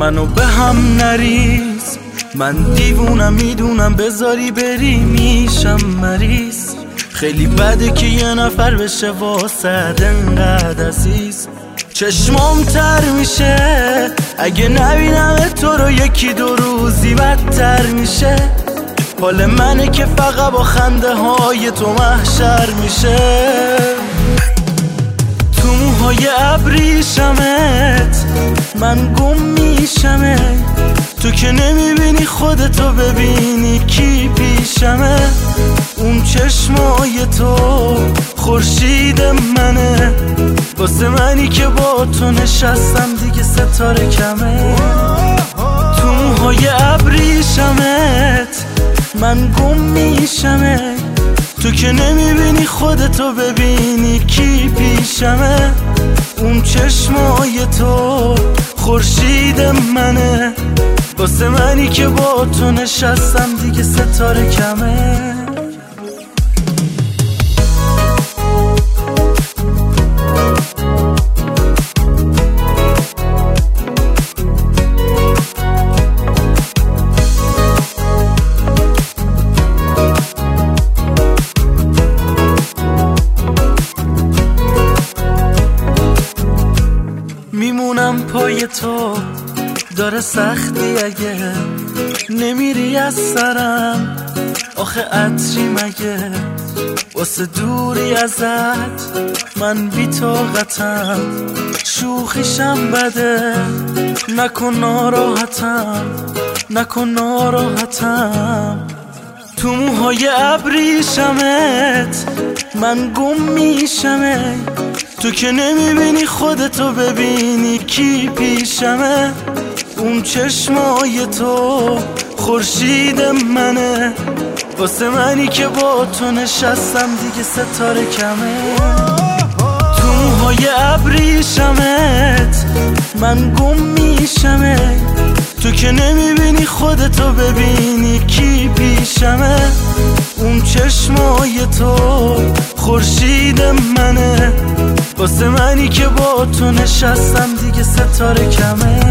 منو به هم نریز، من دیوونم میدونم بذاری بری میشم مریض. خیلی بده که یه نفر بشه واسه انقدر عزیز. چشمام تر میشه اگه نبینم تو رو، یکی دو روزی بدتر میشه. حال منه که فقط با خنده های تو محشر میشه. تو موهای ابریشمت من گم میشمه، تو که نمیبینی خودتو ببینی کی پیشمه. اون چشمای تو خورشید منه، واسه منی که با تو نشستم دیگه ستاره کمه. تو موهای ابریشمت من گم میشمه، تو که نمیبینی خودتو ببینی کی پیشمه. اون چشمای تو خورشید منه، واسه منی که با تو نشستم دیگه ستاره کمه. میمونم پای تو، داره سختی اگه نمیری از سرم. آخه عطری مگه واسه دوری ازت، من بی طاقتم. شوخیشم بده، نکن ناراحتم، نکن ناراحتم. تو موهای ابریشمت من گم میشمه، تو که نمیبینی خودتو ببینی کی پیشمه. اون چشمای تو خورشید منه، واسه منی که با تو نشستم دیگه ستاره کمه. تو موهای ابریشمت من گم میشمه، تو که نمیبینی خودتو ببینی کی پیشمه. اون چشمای تو خورشید منه، واسه منی که با تو نشستم دیگه ستاره کمه.